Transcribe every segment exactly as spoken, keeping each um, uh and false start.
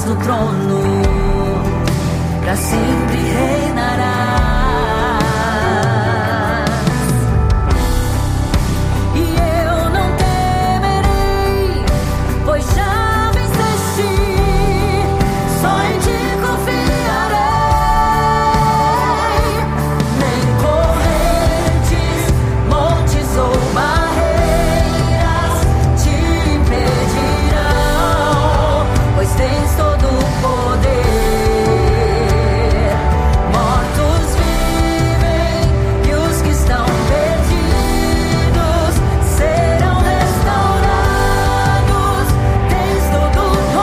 no trono, pra sempre reinarás. E eu não temerei, pois já venceste, só em ti confiarei. Nem correntes, montes ou barreiras te impedirão, pois tens todo o poder. Mortos vivem e os que estão perdidos serão restaurados. Tens todo o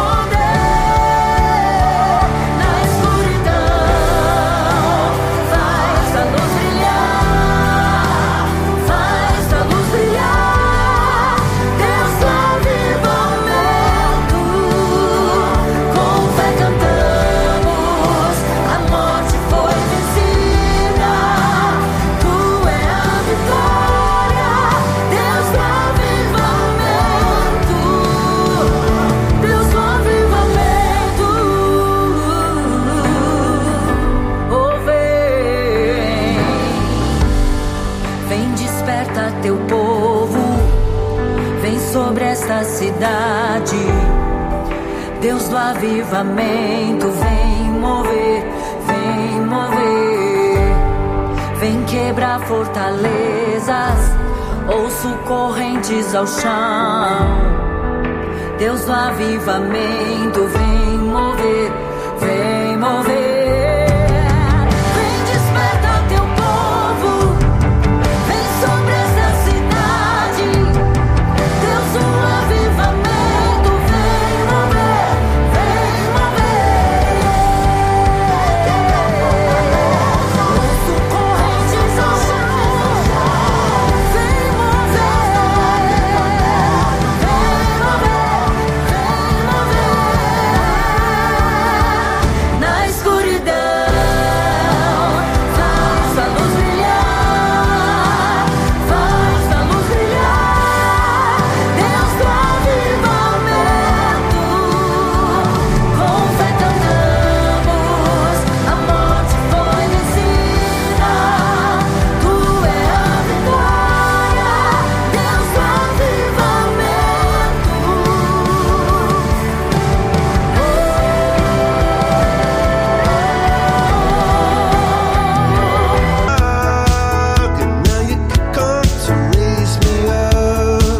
poder. Na escuridão faz a luz brilhar, faz a luz brilhar. Deus do avivamento, com fé cantamos, a morte foi vencida, tu é a vitória. Deus do avivamento, Deus do avivamento, oh vem, vem desperta teu povo, vem sobre esta cidade. Deus do avivamento, vem mover, vem mover, vem quebrar fortalezas, ouço correntes ao chão. Deus do avivamento, vem mover, vem mover, vem despertar teu povo, vem sobre esta cidade. Deus do avivamento, vem mover, vem mover. Ouço correntes ao chão, vem mover, vem mover, vem mover. Na escuridão faz a luz brilhar, faz a luz brilhar. Deus do avivamento, com fé cantamos, a morte foi vencida, tu é a vitória. Deus do avivamento, And now you could come to raise me up,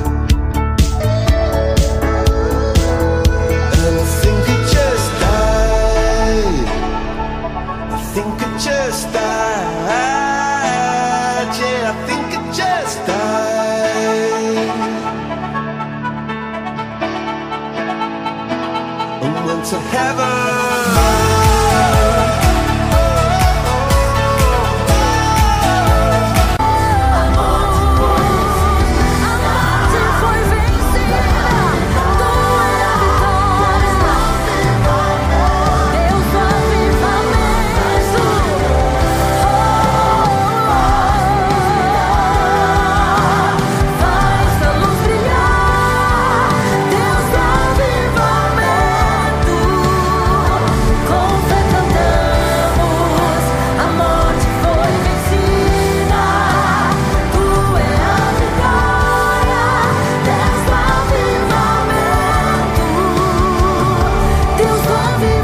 and I think I just died. I think I just died. Yeah, I think I just died. And went to heaven. a morte foi vencida, tu é a vitória. Deus do avivamento, faz a luz brilhar. Deus do avivamento, com fé cantamos, a morte foi vencida, tu é a vitória. Deus do avivamento, Deus do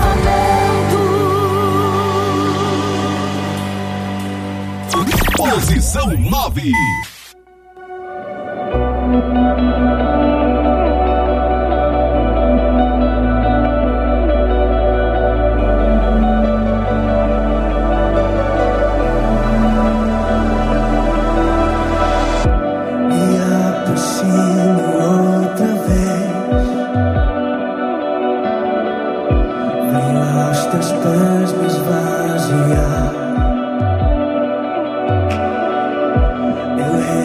avivamento. Posição nove. Me aproximo outra vez, venho aos teus pés me esvaziar. Eu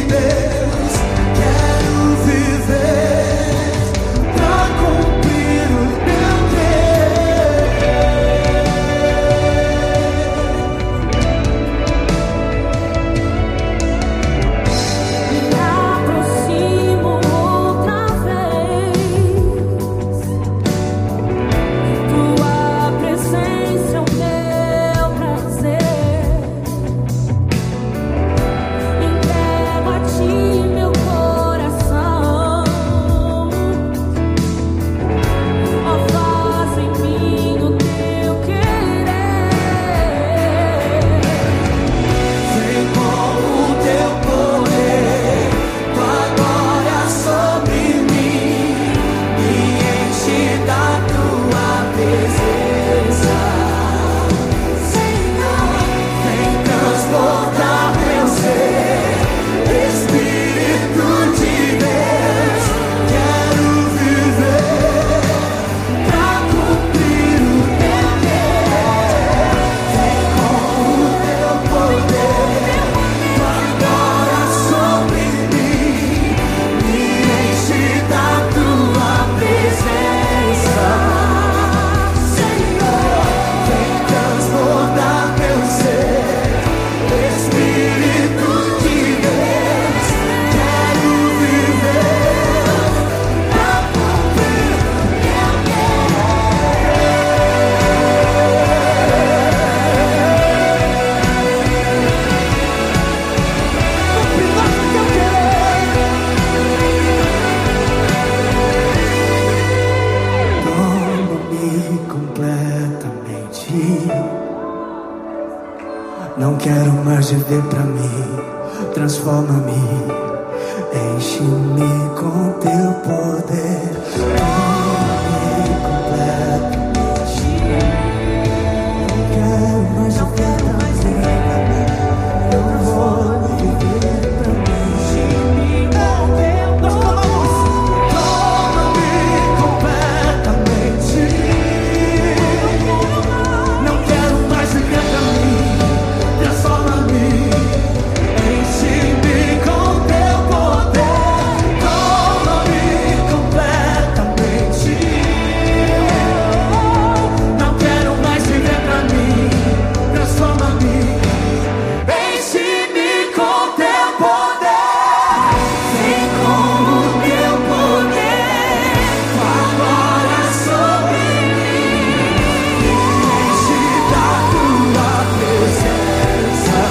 Deus. Quero viver pra cumprir o teu Me aproximo outra vez. Tua presença é o meu prazer. Entrego a ti meu coração. Ó, faz em mim o teu querer. Vem com o teu poder, tua glória sobre mim, me enche da tua presença. Senhor, vem transportar meu ser, Espírito de Deus. Quero viver pra cumprir o teu querer. Vem com o teu poder, tua glória sobre mim, me enche da tua presença. Senhor, vem transportar meu ser, Espírito de Deus. Quero viver pra cumprir o teu Toma-me completamente. Não quero mais viver pra mim. Transforma-me, enche-me com teu poder. Toma-me completamente. Não quero mais viver pra mim. Eu vou viver pra mim. Enche-me com teu poder. Toma-me completamente. Não quero mais viver pra mim. Transforma-me, enche-me com teu poder. Toma-me completamente. Não quero mais viver pra mim. Transforma-me, enche-me com teu poder. Vem com o teu poder, tua glória sobre mim, me enche da tua presença.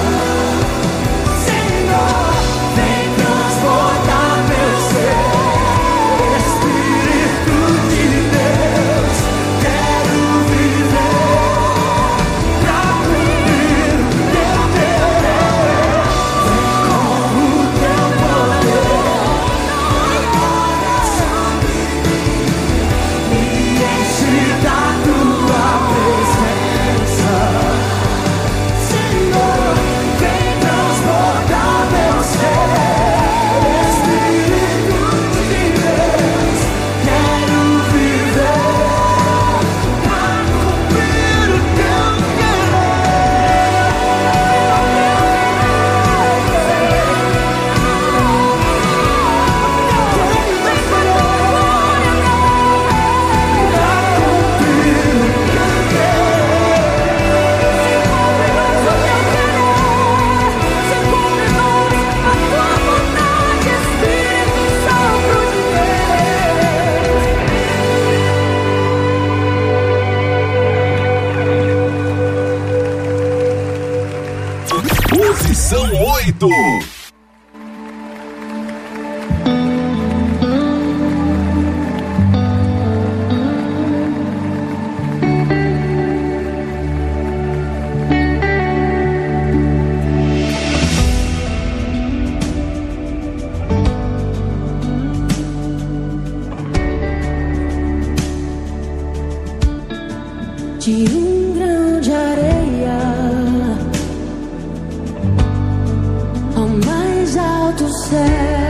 Senhor, vem transportar meu ser, Espírito de Deus. Quero viver pra cumprir o teu querer. Vem com o teu poder, me enche da tua presença. Senhor, vem transportar meu ser, Espírito de Deus. Quero viver pra cumprir o teu Posição oito. De um grão de areia ao mais alto céu,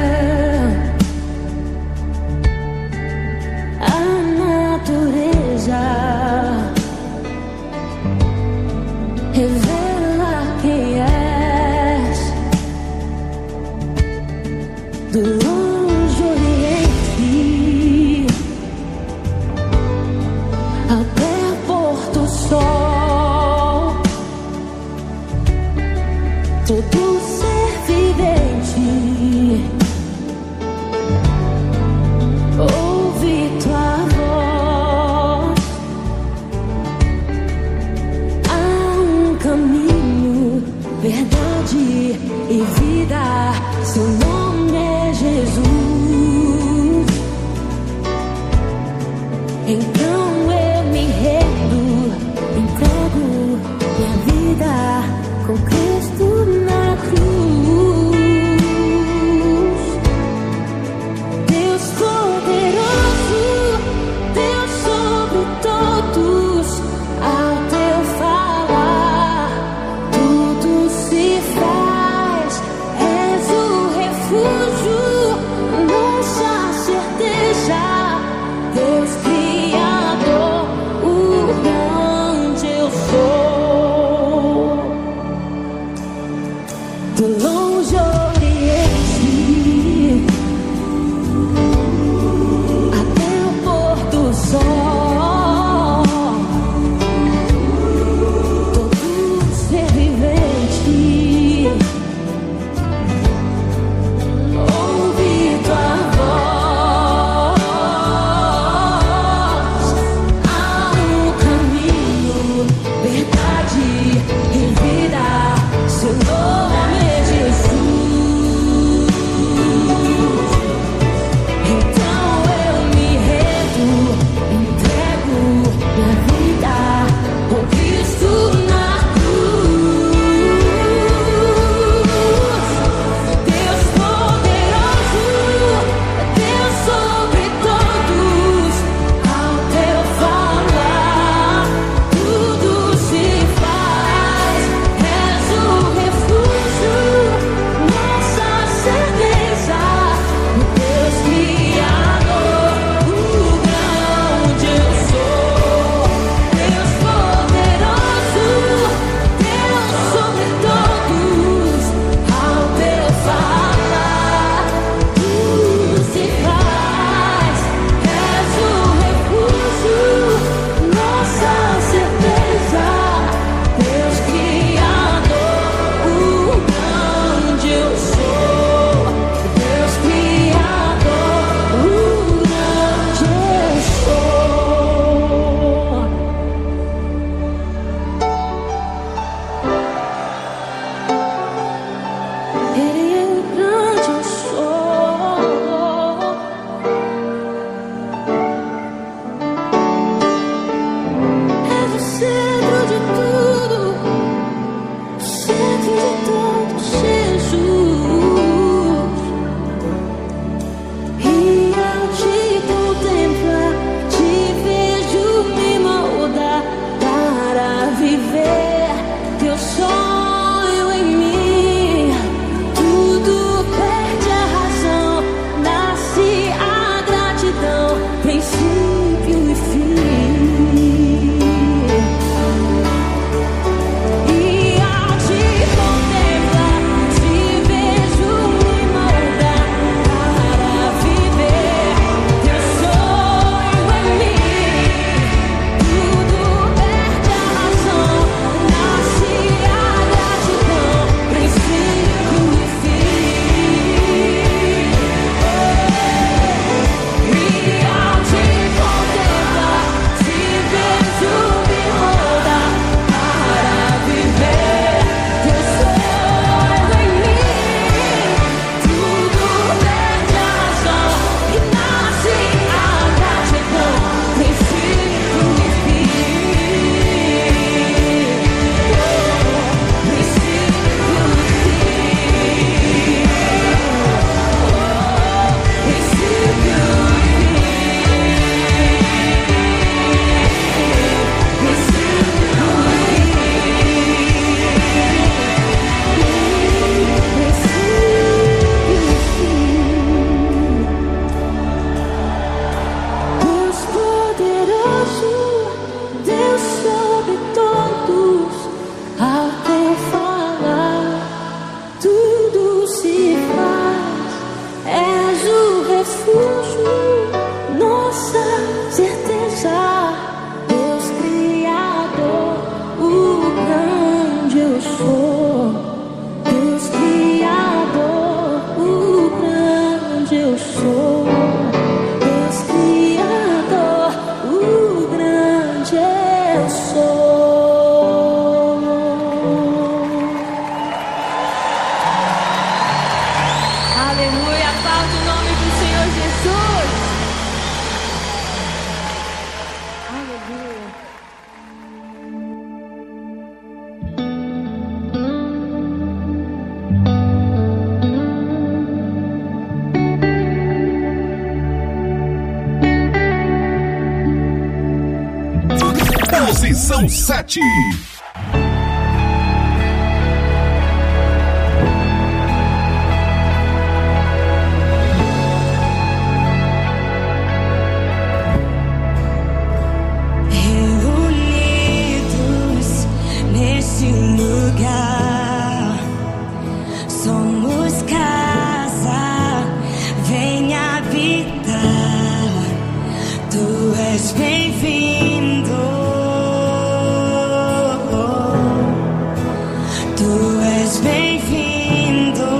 a natureza revela quem és. todo ser vivente ouve tua voz. Há um caminho, verdade e vida, seu nome é Jesus. Então eu me rendo, entrego minha vida com Cristo na cruz. Deus poderoso, Deus sobre todos, ao teu falar tudo se faz. És o refúgio Posição sete. Reunidos nesse lugar, somos casa, vem habitar. Tu és bem-vindo, tu és bem-vindo.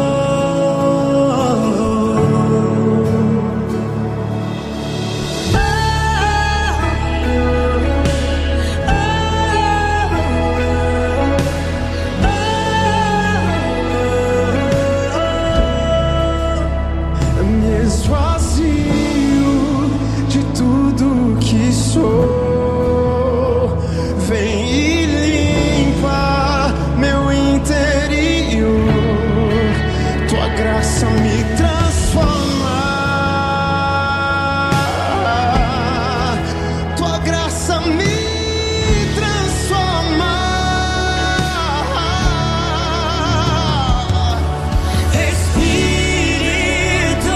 Me esvazio de tudo que sou. Vem e limpa meu interior. Tua graça me transforma. Tua graça me transforma. Espírito,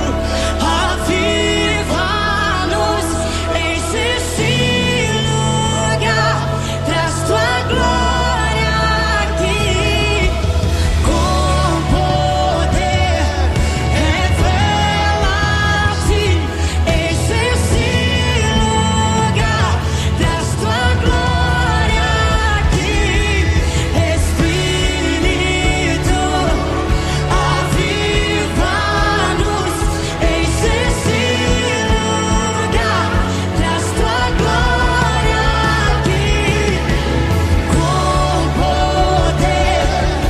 aviva-nos, enche esse lugar, traz tua glória aqui, com poder, revela-te, enche esse lugar, traz tua glória aqui. Espírito, aviva-nos, enche esse lugar, traz tua glória aqui, com poder,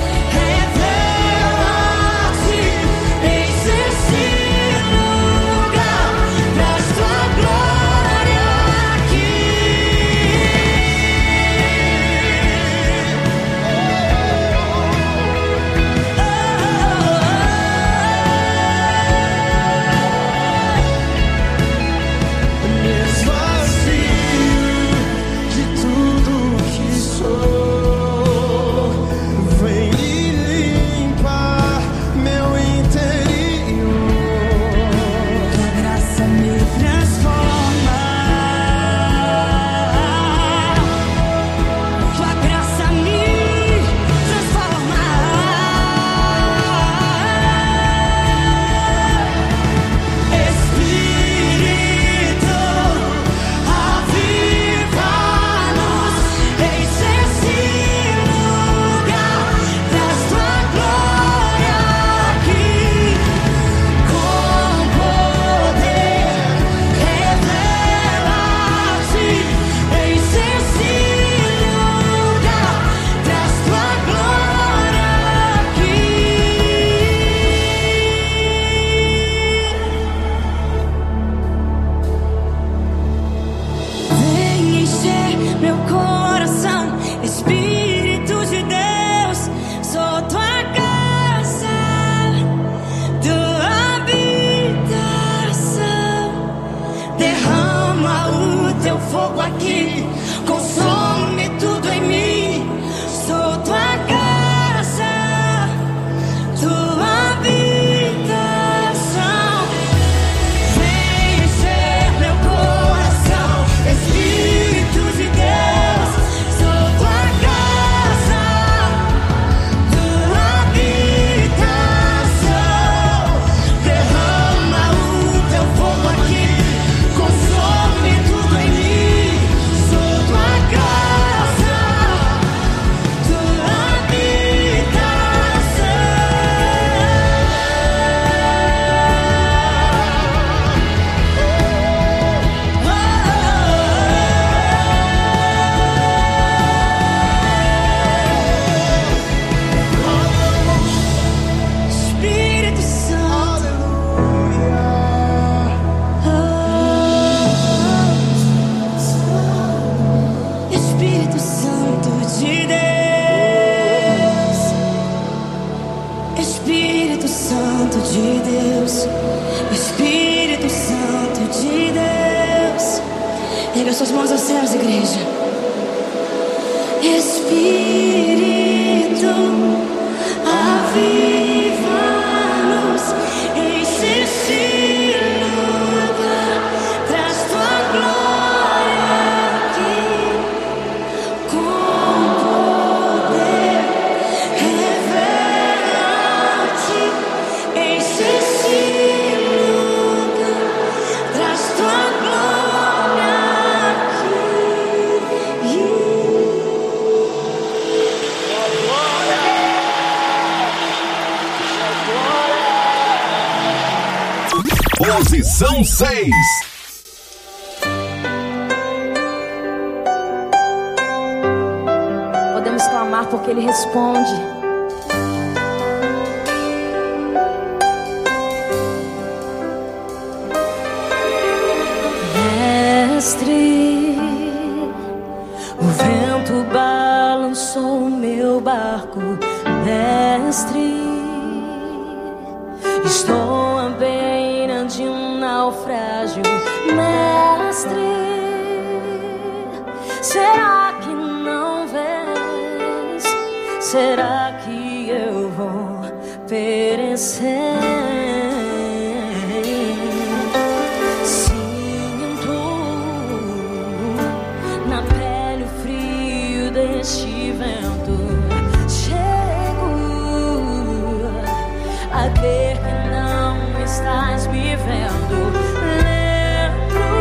revela-te, enche esse lugar, traz tua glória aqui. Me esvazio de tudo que sou. Vem e limpa meu interior. Tua graça me transforma, tua graça me transforma. Espírito, aviva-nos, enche esse lugar, traz tua glória aqui, com poder, revela-te, enche esse lugar, traz tua glória aqui. Vem encher meu coração, Espírito de Deus, sou tua casa, tua habitação. Derrama o teu fogo aqui, consome tudo em mim. Sou tua casa, tua habitação. Vem encher meu coração, Espírito de Deus, sou tua casa, tua habitação. Derrama o teu fogo aqui, consome tudo em mim. Sou tua casa, tua Espírito Santo, Espírito Santo de Deus, Espírito Santo de Deus, Espírito Santo de Deus. Erga suas mãos aos céus, igreja. Espírito, aviva-nos, enche esse lugar, traz tua glória aqui, com poder, revela-te, enche esse lugar, traz tua glória aqui. Posição seis. Podemos clamar porque Ele responde. Mestre, o vento balançou o meu barco. Mestre, estou à beira de um naufrágio. Mestre, será que não vês? Será que eu vou perecer? Sinto na pele o frio deste vento. Chego a ver que não estás me vendo. Lembro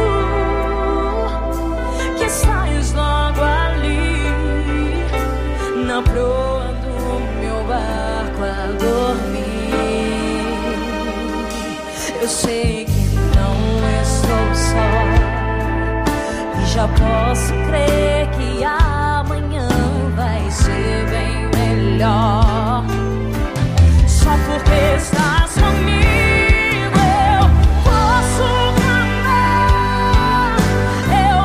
que estás logo ali, na proa do meu barco a dormir. Eu sei que não estou só, e já posso crer que amanhã vai ser bem melhor. Só porque estás comigo eu posso cantar. Eu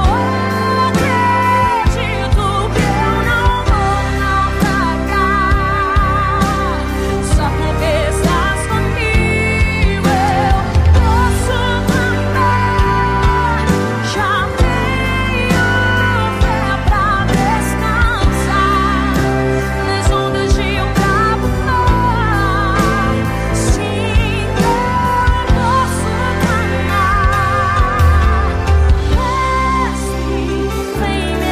acredito que eu não vou naufragar. Só porque estás comigo eu posso cantar. Já tenho fé pra descansar nas ondas de um bravo mar. Sim, eu posso clamar. Mestre, vem me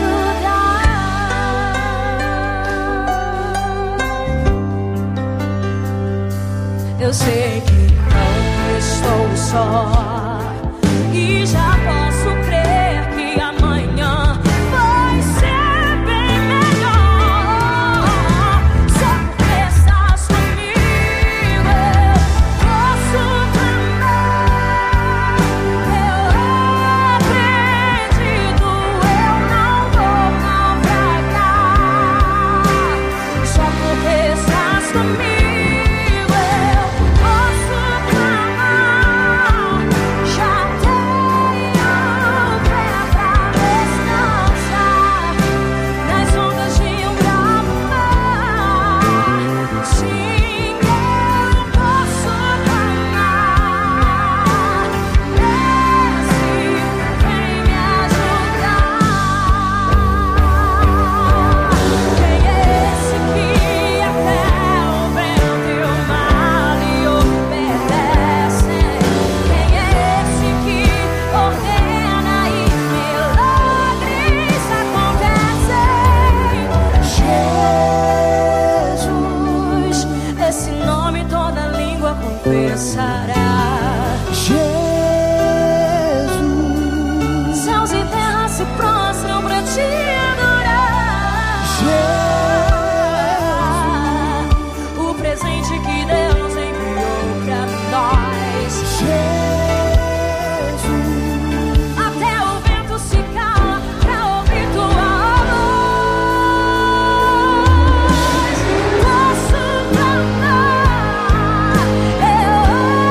ajudar. Eu sei que não estou só, e já posso crer que amanhã vai ser bem melhor. Só porque estás comigo eu posso clamar. Eu acredito, eu não vou naufragar. Só porque estás comigo eu posso clamar. Já tenho fé pra descansar nas ondas de um bravo mar. Sim, eu posso clamar. Mestre, vem me ajudar. Quem é esse que até o vento e o mar lhe obedecem? Quem é esse que ordena e milagres acontecem? Jesus, esse nome toda língua confessará. Jesus, céus e terra se prostram pra te adorar. Jesus, o presente que Deus enviou pra nós. Jesus, até o vento se cala pra ouvir tua voz. Posso clamar, eu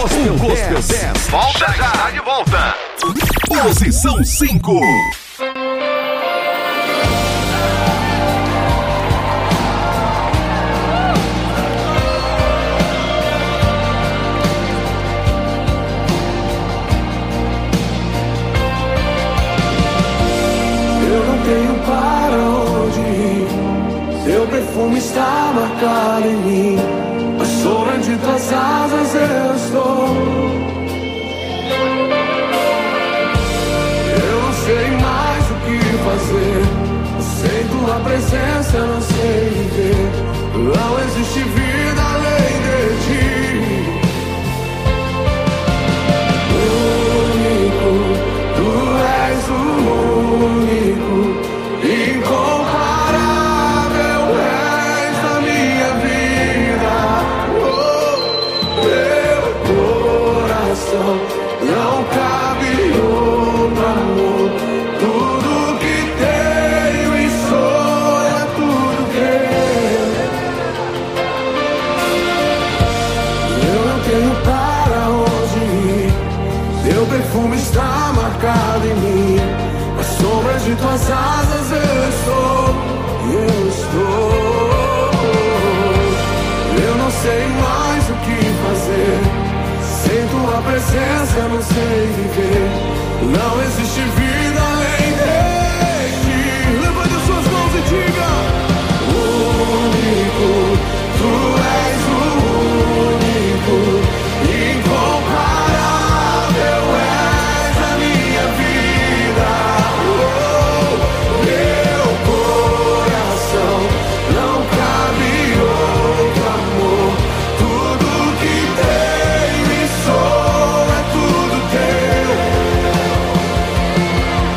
Gospel, Gospel dez. Volta já, está de volta. Posição cinco. Eu não tenho para onde ir. Seu perfume está marcado em mim. A sombra de tuas asas eu estou. Eu não sei mais o que fazer. Sem tua presença eu não sei viver. Não existe vida além de ti. Único, tu és o único, incomparável és a minha vida. Oh, meu coração não cabe outro amor. Tudo que tenho e sou é tudo teu. Eu não tenho para onde ir. Teu perfume está marcado em mim. As sombras de tuas asas eu estou, eu estou. Eu não sei mais o que fazer. Sem tua presença eu não sei viver. Não existe vida além de ti. Levante as suas mãos e diga: único, tu és o único, incomparável és a minha vida. Oh, meu coração não cabe outro amor. Tudo que tenho e sou é tudo teu.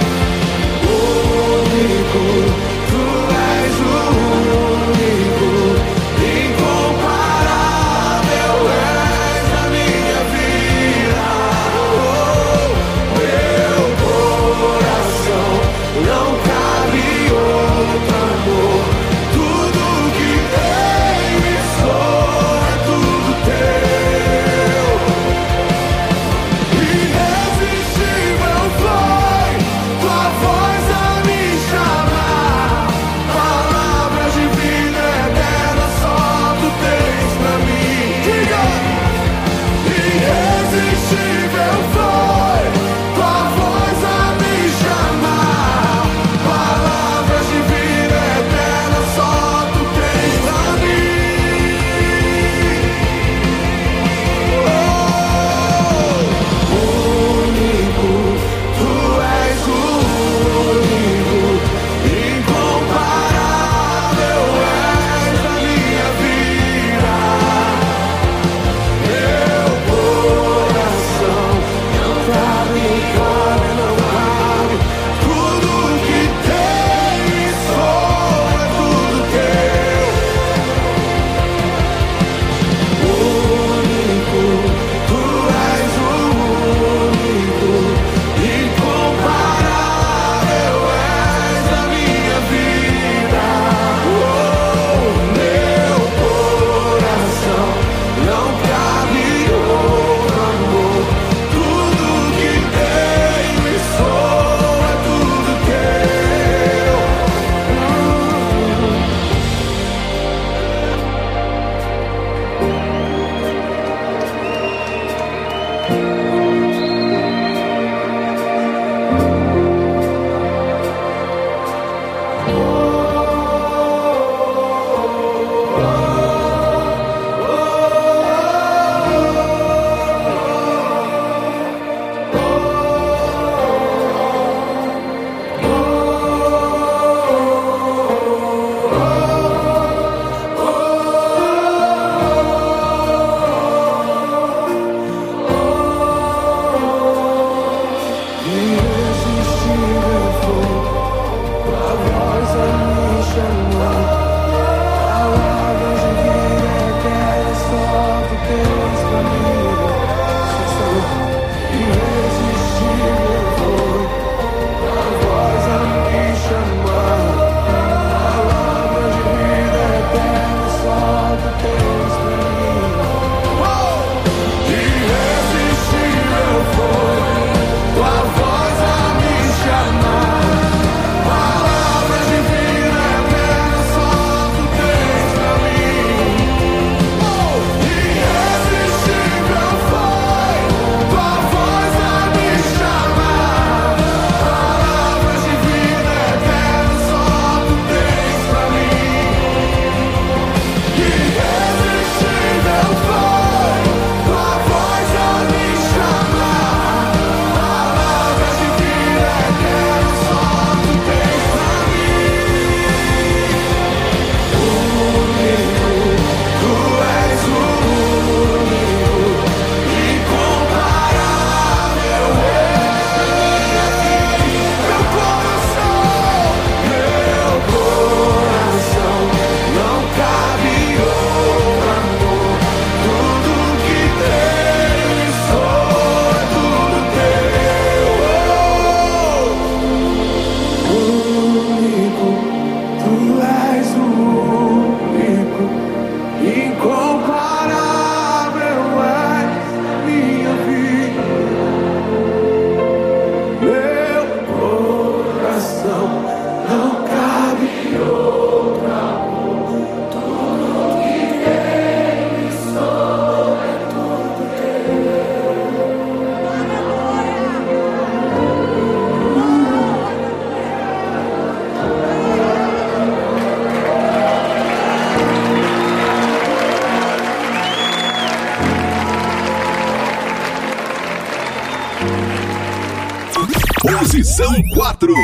Posição quatro.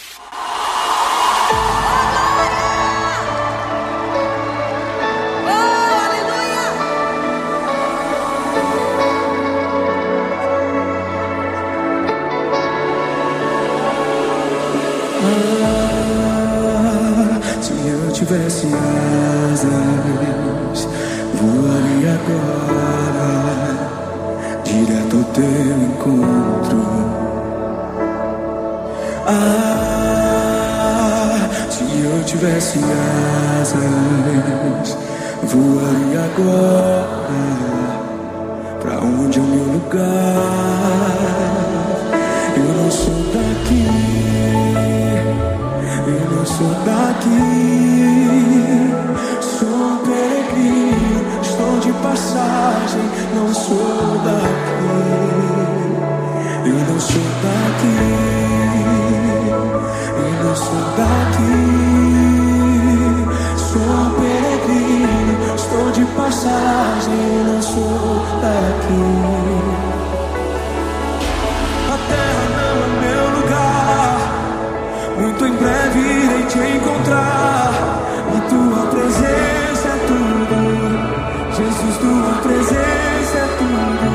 Tivesse asas, voaria agora direto ao teu encontro. Ah, se eu tivesse asas, voaria agora pra onde é o meu lugar. Eu não sou daqui, eu não sou daqui. Sou um peregrino, estou de passagem, não sou daqui. Eu não sou daqui, eu não sou daqui. Sou um peregrino, estou de passagem, não sou daqui. A terra não é meu lugar, muito em breve irei te encontrar. A tua presença é tudo, Jesus, tua presença é tudo.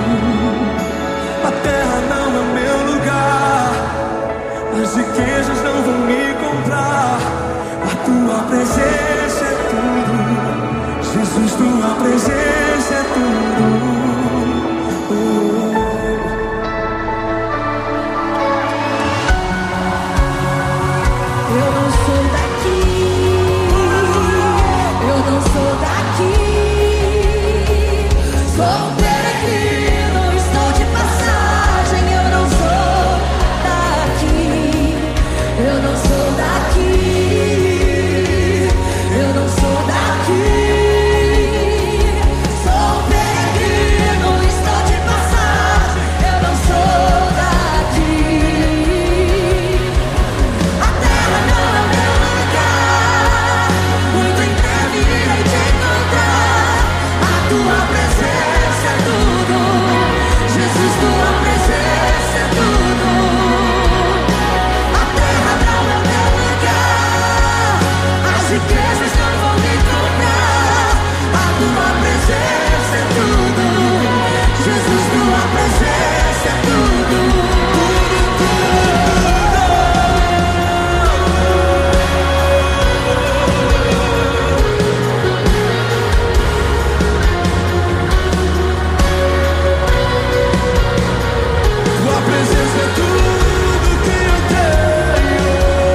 A terra não é meu lugar, as riquezas não vão me comprar. A tua presença é tudo, Jesus, tua presença é tudo. Oh. Eu não sou daqui, eu não sou daqui. Sou um peregrino, estou de passagem. Eu não sou daqui, eu não sou daqui, eu não sou daqui. Sou um peregrino, estou de passagem. Eu não sou daqui. A terra não é meu lugar, muito em breve irei te encontrar. A tua presença é tudo, Jesus, tua presença é tudo. A terra não é meu lugar, as riquezas não vão me comprar. A tua presença é tudo, Jesus, tua presença é tudo, tudo, Tua presença é tudo que eu tenho.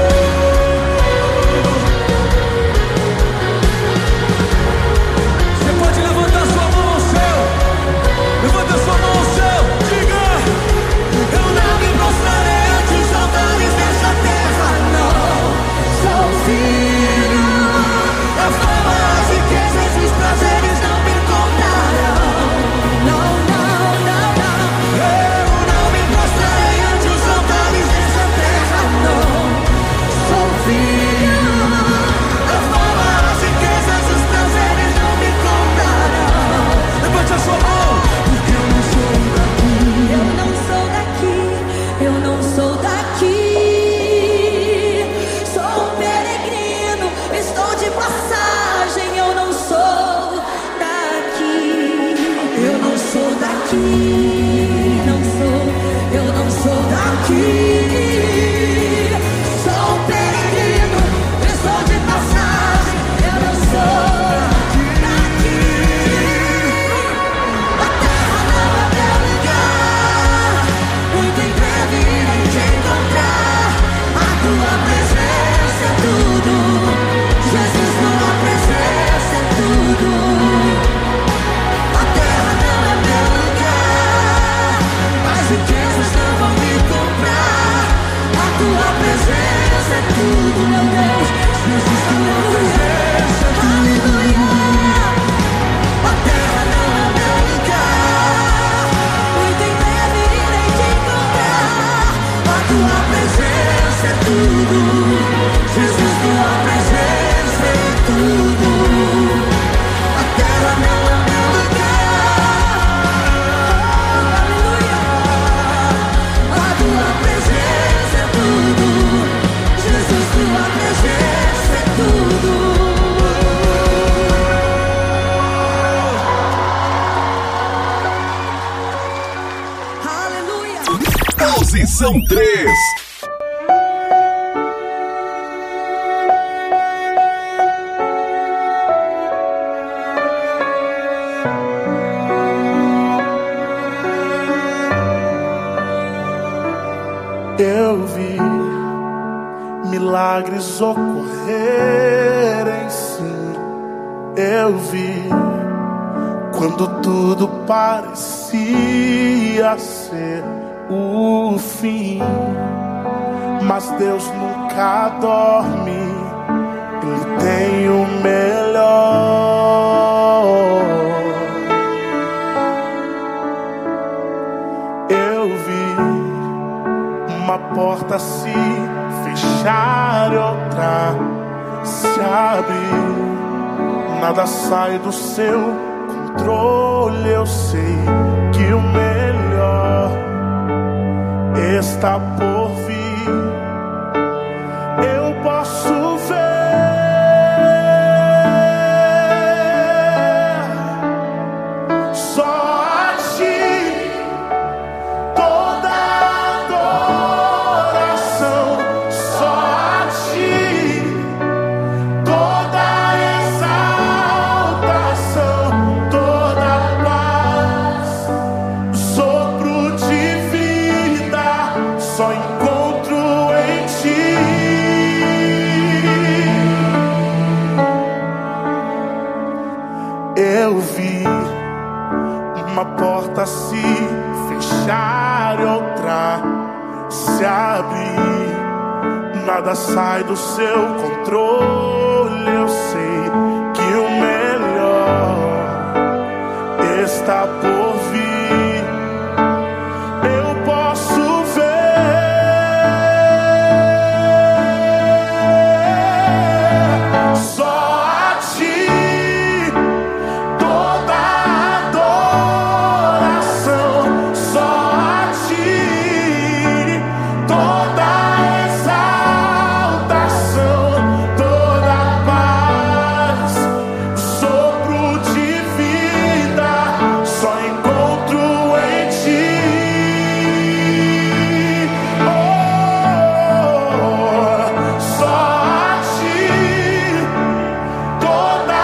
Você pode levantar sua mão ao céu. Levanta sua mão ao céu. Diga: eu não me prostrarei ante os altares dessa terra, não. sou filho. A fama, as riquezas, os prazeres não me encontrarão. Não, não, não, não. Eu não me prostrarei ante os altares dessa terra, não. Sou filho. A fama, as riquezas, os prazeres não me encontrarão. Levante a sua mão, porque eu não sou daqui. Eu não sou daqui, eu não sou daqui. Sou um peregrino, estou de passagem. Eu não sou daqui, eu não sou daqui. Não sou, eu não sou daqui. Sou um peregrino, estou de passagem. Eu não sou daqui. A terra não é meu lugar, muito em breve irei te encontrar. A tua presença é tudo, Jesus, tua presença é tudo. A terra não é meu lugar, as riquezas não vão me comprar. A tua presença é tudo, meu Deus, Jesus, tua presença é tudo. Aleluia. A terra não é meu lugar, muito em breve irei te encontrar. A tua presença é tudo, Jesus, tua presença é tudo. A terra não é meu lugar, aleluia. A tua presença Posição três. Eu vi milagres ocorrerem, sim. Eu vi quando tudo parecia ser o fim. Mas Deus nunca dorme, Ele tem o melhor. Eu vi uma porta se fechar e outra se abrir. Nada sai do seu controle. Eu sei que o melhor está por vir. Eu posso ver só a ti toda adoração, só a ti toda exaltação, toda paz, sopro de vida, só encontro em ti. Eu vi uma porta se fechar e outra se abrir. Nada sai do seu controle. Eu sei que o melhor está por vir. Eu posso ver só a ti toda adoração, só a ti toda exaltação, toda paz, sopro de vida, só encontro em ti. Oh, só a ti toda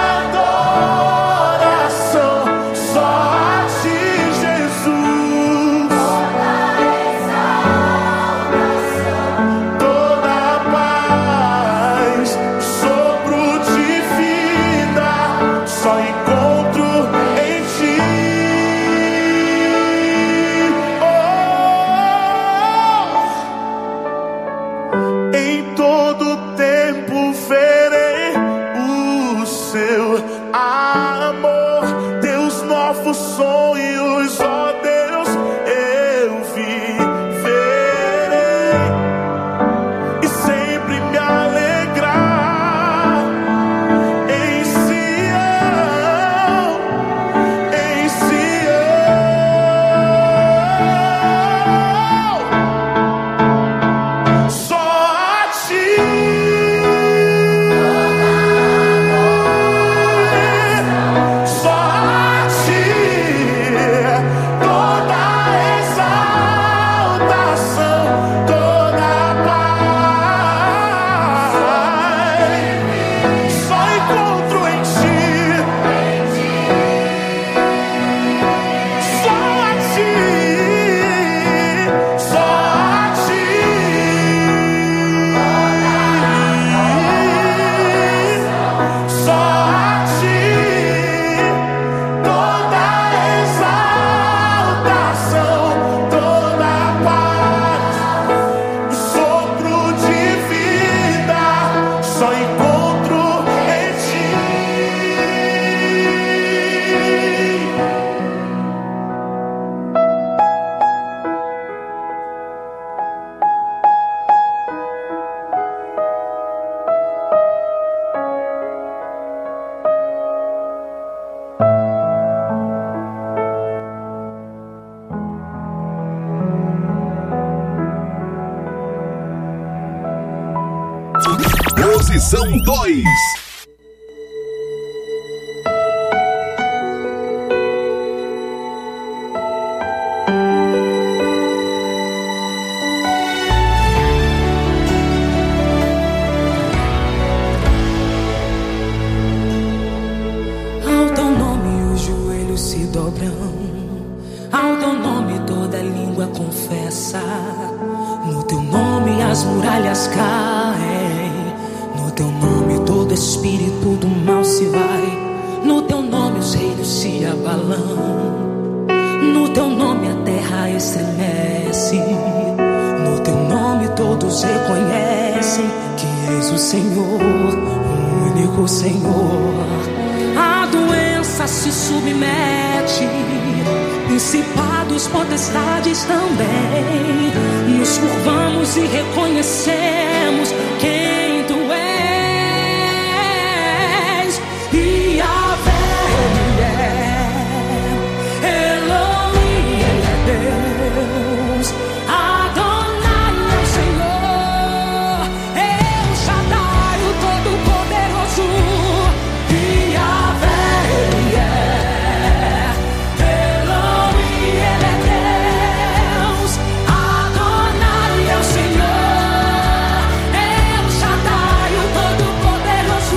adoração, só a ti, Jesus. Toda paz, sopro de vida, só encontro em ti. Oh, em todo tempo verei o seu amor, teus novos sonhos, ó Deus, eu viverei e sempre me alegrar em Sião, em Sião. Só a ti só a ti toda exaltação, toda paz, só encontro em ti. Só a ti, só a ti só a ti toda exaltação, toda paz, sopro de vida, só encontro em ti. Posição dois. Ao teu nome toda língua confessa, no teu nome as muralhas caem, no teu nome todo espírito do mal se vai, no teu nome os reinos se abalam, no teu nome a terra estremece, no teu nome todos reconhecem que és o Senhor, o único Senhor. A doença se submete, principados, potestades também. Nos curvamos e reconhecemos quem tu és. E a velha Elohim, Ele é Deus. Adonai é o Senhor, El Shaddai, o Todo-Poderoso. E a velha Elohim, Ele é Deus. Adonai é o Senhor, El Shaddai, o Todo-Poderoso.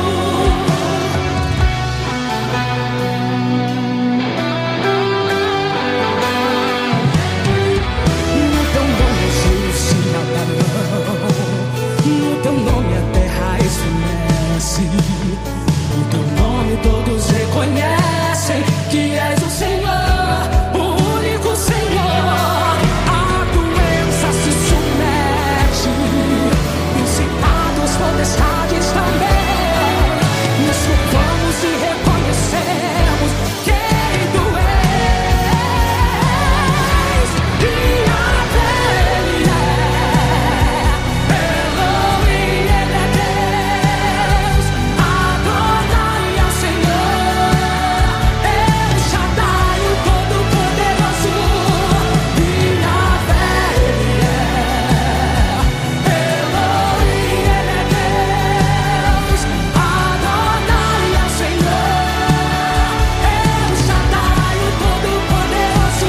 No teu nome os rios se abalam, no teu nome a terra estremece, no teu nome todos reconhecem que és o Senhor, o único Senhor. A doença se submete, principados, potestades também. Nos curvamos e reconhecemos quem tu és. E a velha Elohim, Ele é Deus. Adonai é o Senhor, El Shaddai, o Todo-Poderoso. E a velha Elohim, Ele é Deus. Adonai é o Senhor, El Shaddai, o Todo-Poderoso.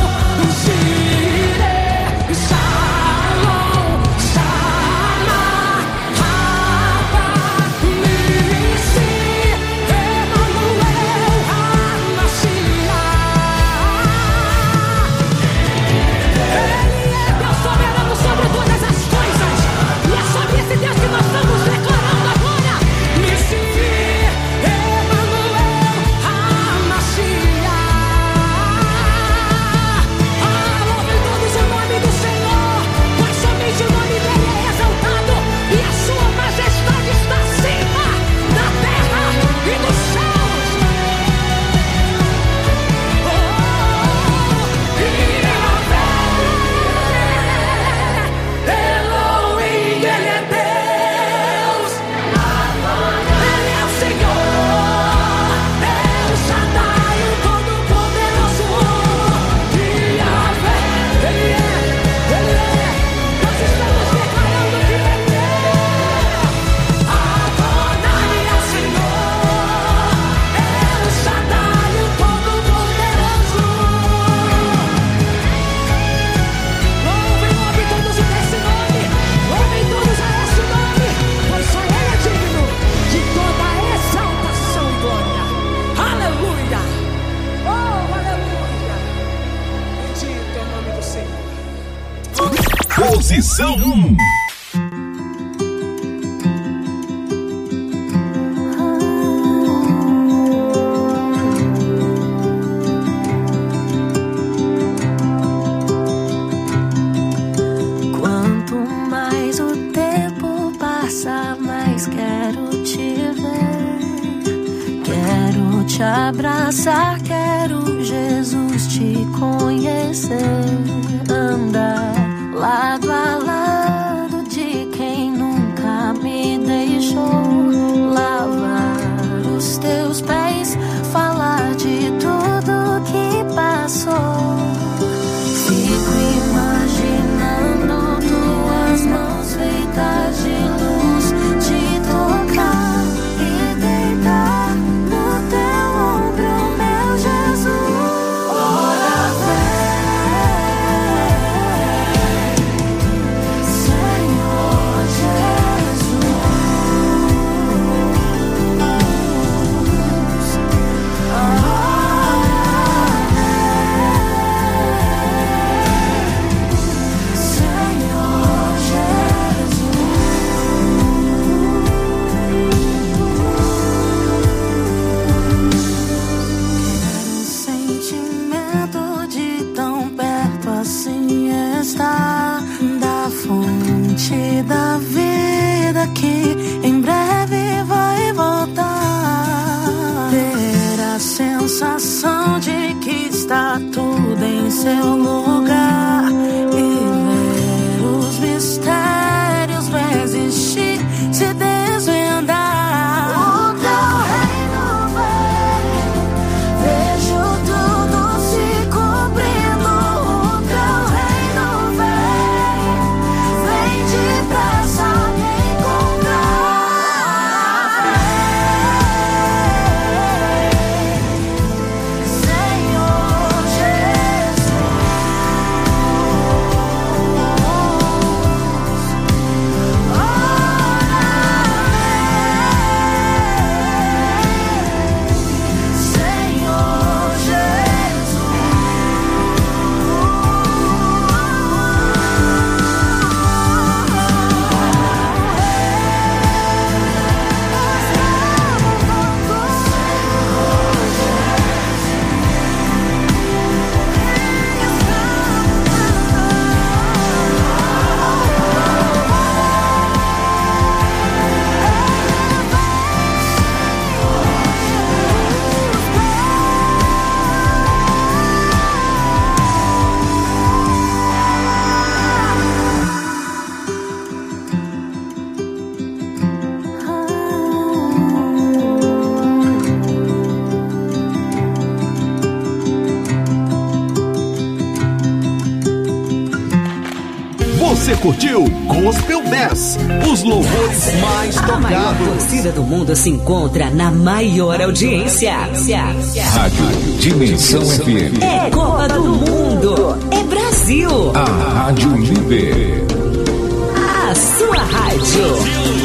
Jireh, Shalom, Shama, Rafa, Nissi, Emanuel, HaMashiach. Ele é Deus soberano sobre todas as coisas, e é sobre esse Deus que nós estamos declarando agora. Nissi, Emanuel, HaMashiach. Louvem todos o nome do Senhor, pois somente o nome dele é exaltado, e a sua majestade está acima da terra e dos céus. Oh, e a velha Elohim, Ele é Deus. Ele é o Senhor, El Shaddai, o Todo-Poderoso. E a velha, Ele é, Ele é. Nós estamos declarando que Ele é. Adonai é o Senhor, El Shaddai, o Todo-Poderoso. Louvem, louvem todos esse nome, louvem todos a esse nome, pois só Ele é digno de toda exaltação e glória. Aleluia! Oh, aleluia! Bendito é o nome do Senhor. Posição um. Quanto mais o tempo passa, mais quero te ver. Quero te abraçar, quero, Jesus, te conhecer. Andar lado a lado de quem nunca me deixou. Lavar os teus pés, falar de tudo que passou. Fico imaginando tuas mãos feitas de luz, te tocar e deitar no teu ombro, meu Jesus. Ora, velha que em breve vai voltar. Ter a sensação de que está tudo em seu lugar e ver os mistérios do existir se desvendar. O teu reino vem, vejo tudo se cumprindo. O teu reino vem, vem depressa me encontrar. Senhor Jesus, Você curtiu Gospel dez, os louvores mais A maior tocados. torcida do mundo se encontra na maior audiência. Rádio Dimensão F M. É Copa do Mundo. É Brasil. A Rádio Líder. A sua rádio.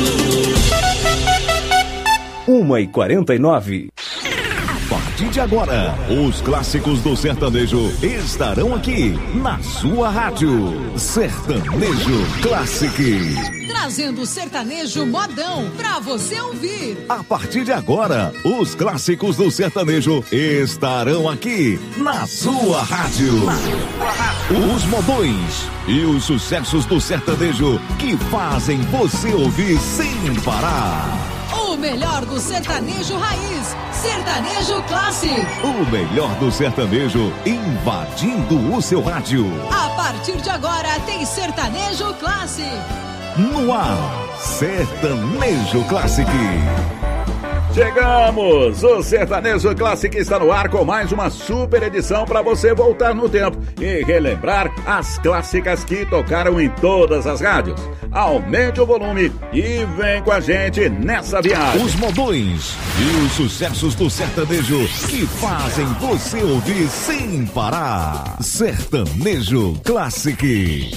uma e quarenta e nove. A partir de agora, os clássicos do sertanejo estarão aqui na sua rádio. Sertanejo Classic. Trazendo o sertanejo modão pra você ouvir. A partir de agora, os clássicos do sertanejo estarão aqui na sua rádio. Os modões e os sucessos do sertanejo que fazem você ouvir sem parar. O melhor do sertanejo raiz, Sertanejo Classic. O melhor do sertanejo invadindo o seu rádio. A partir de agora tem Sertanejo Classic. No ar, Sertanejo Classic. Chegamos! O Sertanejo Classic está no ar com mais uma super edição para você voltar no tempo e relembrar as clássicas que tocaram em todas as rádios. Aumente o volume e vem com a gente nessa viagem. Os modões e os sucessos do sertanejo que fazem você ouvir sem parar. Sertanejo Classic.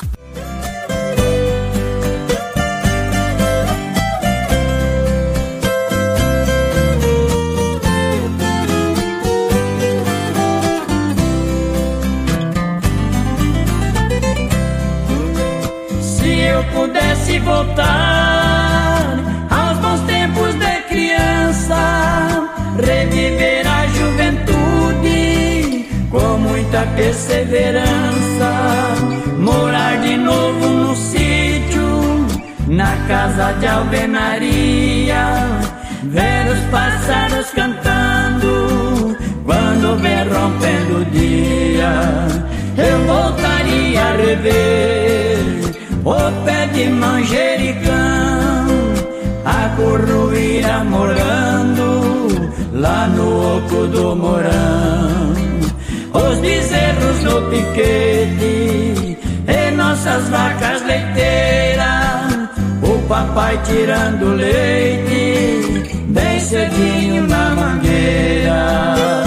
Pudesse voltar aos bons tempos de criança, reviver a juventude com muita perseverança, morar de novo no sítio, na casa de alvenaria, ver os pássaros cantando quando vem rompendo o dia. Eu voltaria a rever o pé de manjericão, a curruíra morando lá no oco do morão, os bezerros no piquete e nossas vacas leiteiras, o papai tirando leite bem cedinho na mangueira.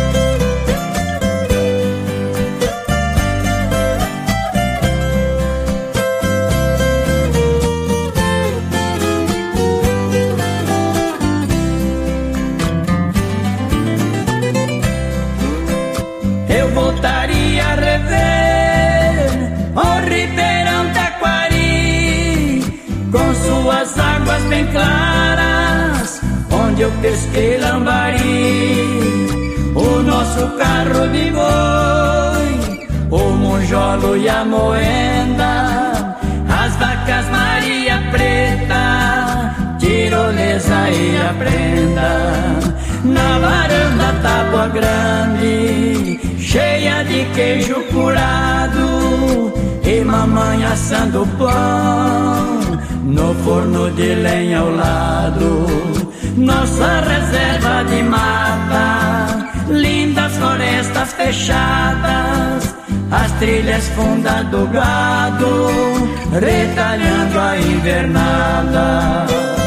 Voltaria a rever o Ribeirão Taquari, com suas águas bem claras, onde eu pesquei lambari, o nosso carro de boi, o monjolo e a moenda, as vacas Maria Preta reza e aprenda. Na varanda tábua grande, cheia de queijo curado, e mamãe assando pão no forno de lenha ao lado. Nossa reserva de mata, lindas florestas fechadas, as trilhas fundas do gado, retalhando a invernada.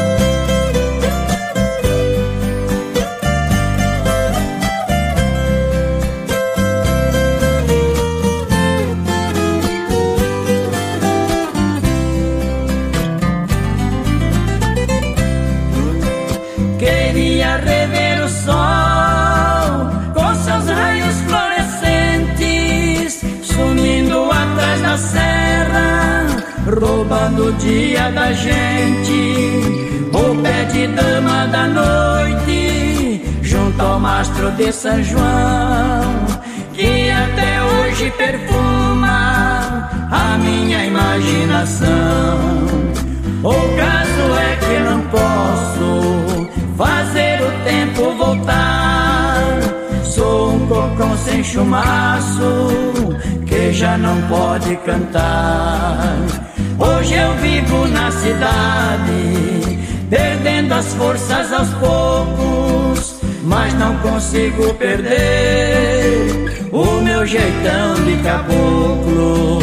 Queria rever o sol com seus raios fluorescentes, sumindo atrás da serra, roubando o dia da gente. O pé de dama da noite, junto ao mastro de São João, que até hoje perfuma a minha imaginação. O caso é que não posso fazer o tempo voltar. Sou um cocão sem chumaço que já não pode cantar. Hoje eu vivo na cidade, perdendo as forças aos poucos, mas não consigo perder o meu jeitão de caboclo.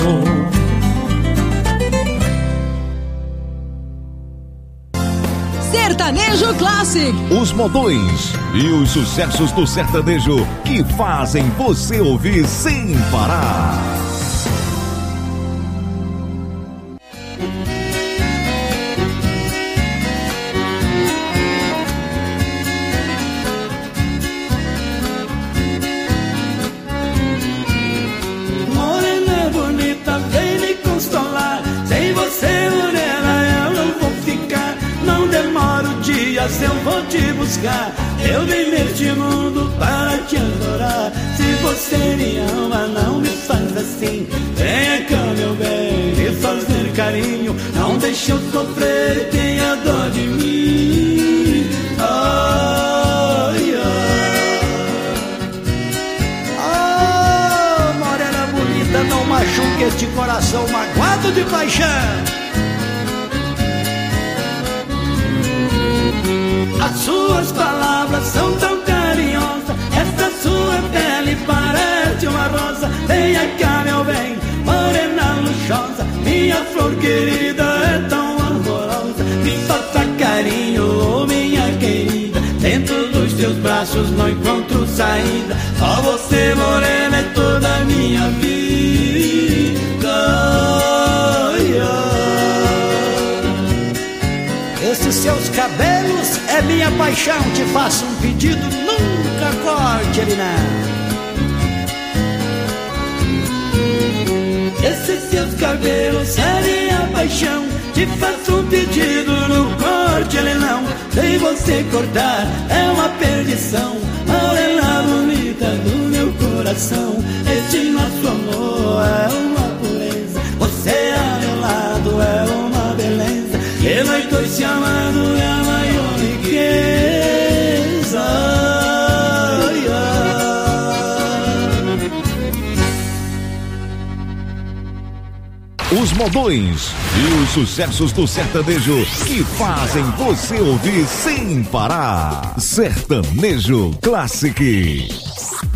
Sertanejo Classic. Os modões e os sucessos do sertanejo que fazem você ouvir sem parar. Morena bonita, vem me consolar. Sem você, morena, eu não vou ficar. Não demoro dias, eu vou te buscar. Eu vim neste mundo para te adorar. Se você me ama, não me faz assim. Venha cá, meu bem, me fazer carinho. Não deixe eu sofrer e tenha dó de mim. Ai, ai. Oh, morena bonita, não machuque este coração magoado de paixão. As suas palavras são tão carinhosas, essa sua pele parece uma rosa. Venha cá, meu bem, morena luxuosa, minha flor querida é tão amorosa. Me faça carinho, oh, minha querida, dentro dos teus braços não encontro saída. Só você, morena, é toda a minha vida. Ai, ai. Esses seus cabelos é minha paixão. Te faço um pedido, nunca corte ele não. Esses seus cabelos é minha paixão. Te faço um pedido, não corte ele não. Sem você cortar é uma perdição. Morena bonita do meu coração, este nosso amor é uma pureza. Você ao meu lado é uma beleza, e nós dois se amando é a maior riqueza. Ai, ai. Os modões e os sucessos do sertanejo que fazem você ouvir sem parar. Sertanejo Classic.